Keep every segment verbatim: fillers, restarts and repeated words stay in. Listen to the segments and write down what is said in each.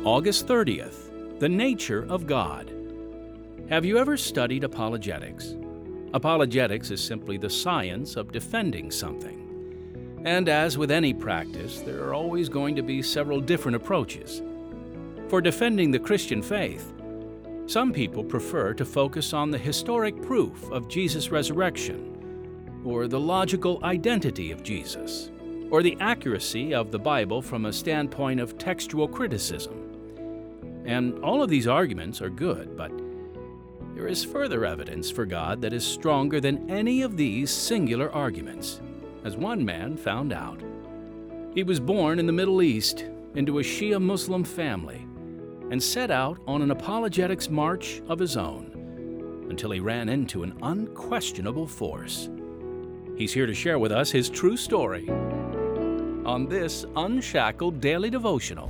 August thirtieth, the nature of God. Have you ever studied apologetics? Apologetics is simply the science of defending something. And as with any practice, there are always going to be several different approaches. For defending the Christian faith, some people prefer to focus on the historic proof of Jesus' resurrection, or the logical identity of Jesus, or the accuracy of the Bible from a standpoint of textual criticism. And all of these arguments are good, but there is further evidence for God that is stronger than any of these singular arguments, as one man found out. He was born in the Middle East into a Shia Muslim family and set out on an apologetics march of his own until he ran into an unquestionable force. He's here to share with us his true story on this Unshackled Daily Devotional.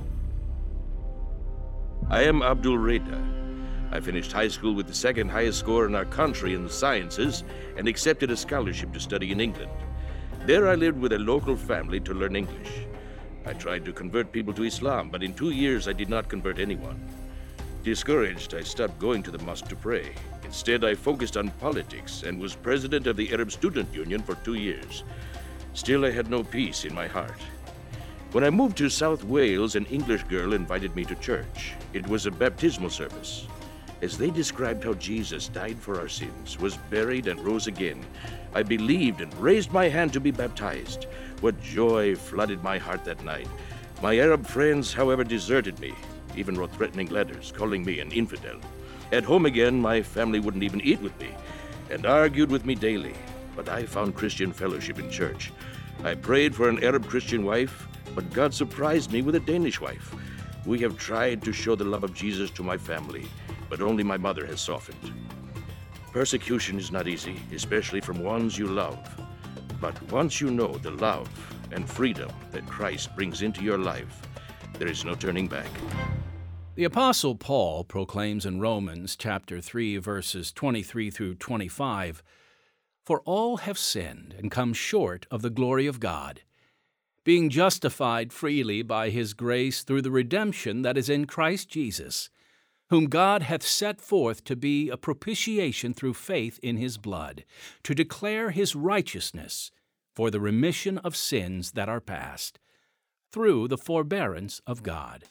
I am Abdul Reda. I finished high school with the second highest score in our country in the sciences and accepted a scholarship to study in England. There I lived with a local family to learn English. I tried to convert people to Islam, but in two years I did not convert anyone. Discouraged, I stopped going to the mosque to pray. Instead, I focused on politics and was president of the Arab Student Union for two years. Still, I had no peace in my heart. When I moved to South Wales, an English girl invited me to church. It was a baptismal service. As they described how Jesus died for our sins, was buried and rose again, I believed and raised my hand to be baptized. What joy flooded my heart that night. My Arab friends, however, deserted me, even wrote threatening letters, calling me an infidel. At home again, my family wouldn't even eat with me and argued with me daily. But I found Christian fellowship in church. I prayed for an Arab Christian wife, but God surprised me with a Danish wife. We have tried to show the love of Jesus to my family, but only my mother has softened. Persecution is not easy, especially from ones you love. But once you know the love and freedom that Christ brings into your life, there is no turning back. The Apostle Paul proclaims in Romans chapter three, verses twenty-three through twenty-five, "For all have sinned and come short of the glory of God, being justified freely by his grace through the redemption that is in Christ Jesus, whom God hath set forth to be a propitiation through faith in his blood, to declare his righteousness for the remission of sins that are past, through the forbearance of God."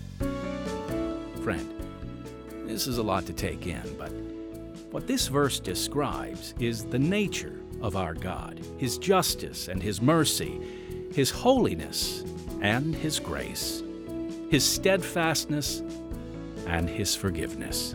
Friend, this is a lot to take in, but what this verse describes is the nature of our God, his justice and his mercy, his holiness and his grace, his steadfastness and his forgiveness.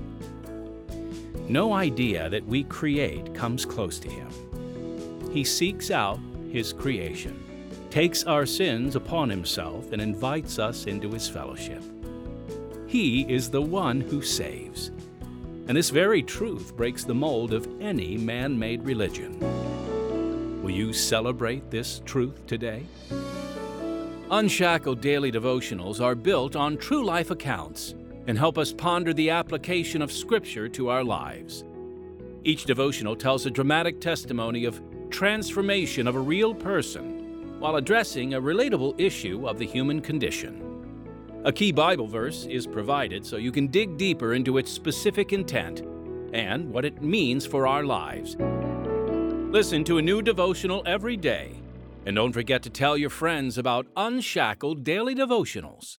No idea that we create comes close to him. He seeks out his creation, takes our sins upon himself, and invites us into his fellowship. He is the one who saves. And this very truth breaks the mold of any man-made religion. Will you celebrate this truth today? Unshackled Daily Devotionals are built on true life accounts and help us ponder the application of Scripture to our lives. Each devotional tells a dramatic testimony of transformation of a real person while addressing a relatable issue of the human condition. A key Bible verse is provided so you can dig deeper into its specific intent and what it means for our lives. Listen to a new devotional every day, and don't forget to tell your friends about Unshackled Daily Devotionals.